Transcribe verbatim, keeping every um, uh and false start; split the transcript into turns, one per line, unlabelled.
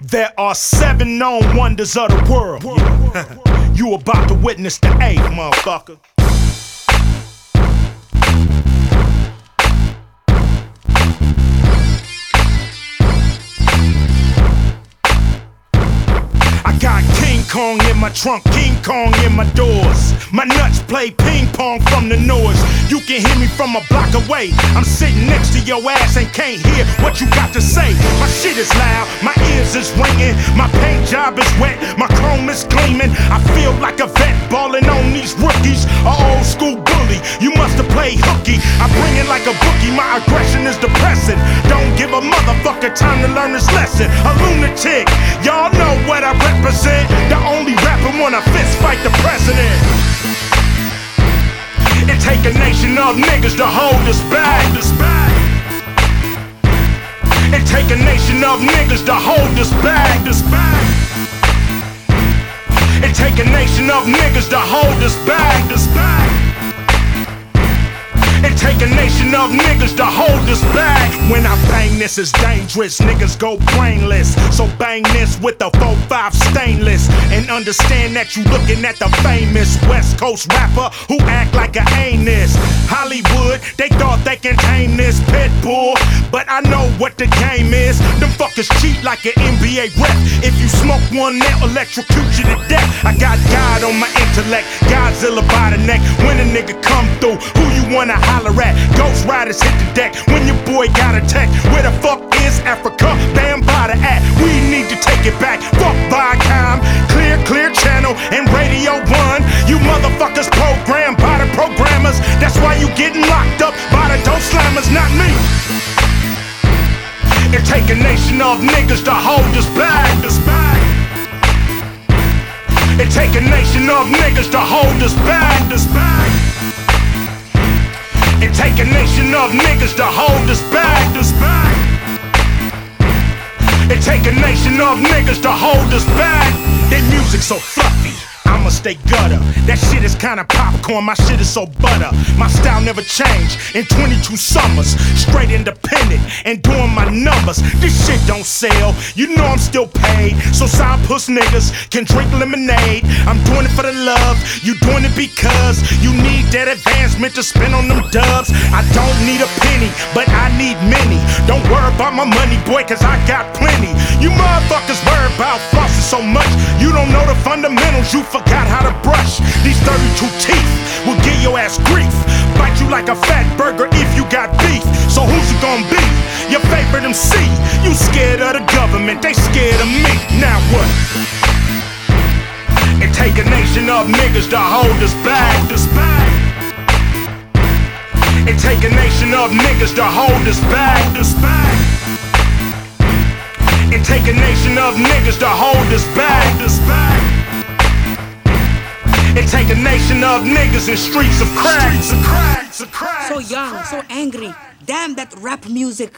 There are seven known wonders of the world. Yeah. You about to witness the eighth, motherfucker. I got King Kong in my trunk, King Kong in my doors. My nuts play ping pong from the noise. You can hear me from a block away. I'm sitting next to your ass and can't hear what you got to say. My shit is loud, my ears is ringing. My paint job is wet, my chrome is gleaming. I feel like a vet balling on these rookies. A old school bully, you must have played hooky. I bring it like a bookie, my aggression is depressing. Don't give a motherfucker time to learn this lesson. A lunatic, y'all know what I represent. The only rapper wanna fist fight the president. It take a nation of niggas to hold us back. It take a nation of niggas to hold us back. It take a nation of niggas to hold us back. It take a nation of niggas to hold us back. When I bang this, it's dangerous, niggas go brainless. So bang this with the four five stainless. And understand that you looking at the famous West Coast rapper who act like a anus. Hollywood, they thought they can tame this pit bull, but I know what the game is. Them fuckers cheat like an N B A rep. If you smoke one, they'll electrocute you to death. I got God on my intellect, Godzilla by the neck. When a nigga come through, who you wanna holler at? Ghost Riders hit the deck when your boy got attacked. Where the fuck is Africa? Bam by the at. We need to take it back. Fuck Viacom, Clear, Clear Channel, and Radio One. You motherfuckers programmed by the programmers. That's why you getting locked up by the dope slammers, not me. It take a nation of niggas to hold us back. It take a nation of niggas to hold us back. It take a nation of niggas to hold us back. It take a nation of niggas to hold us back. Their music so fluffy, I'ma stay gutter. That shit is kinda popcorn, my shit is so butter. My style never changed in twenty-two summers. Straight independent and doing my numbers. This shit don't sell, you know I'm still paid. So soundpuss niggas can drink lemonade. I'm doing it for the love, you doing it because you need that advancement to spend on them dubs. I don't need a penny, but I need many. Don't worry about my money, boy, cause I got plenty. You motherfuckers worry about flossing so much, you don't know the fundamentals, you forgot how to brush. These thirty-two teeth will give your ass grief. Bite you like a fat burger if you got beef. So who's it gonna be? Your favorite M C? You scared of the government, they scared of me. Now what? It take a nation of niggas to hold us back. It take a nation of niggas to hold us back. It take a nation of niggas to hold us back. It take a nation of niggas in streets of crack.
So young, so angry. Damn that rap music.